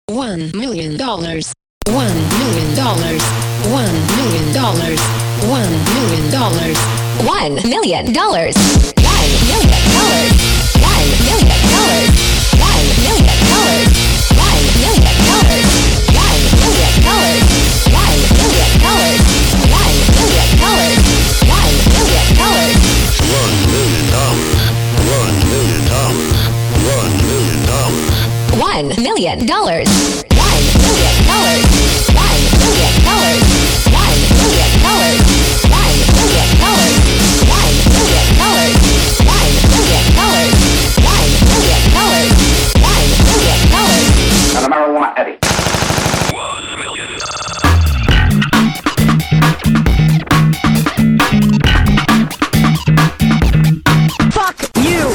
$1 million. $1 million. $1 million. $1 million. $1 million. And a marijuana addict. Fuck you!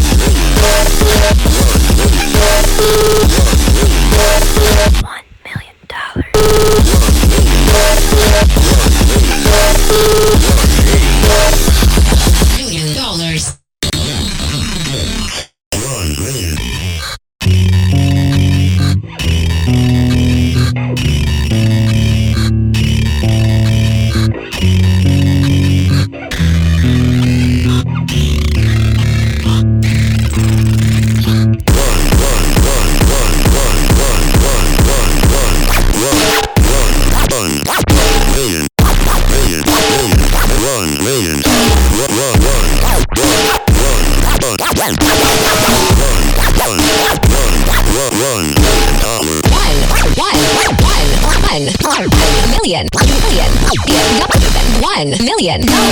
$1 million. $1 million. $1 million.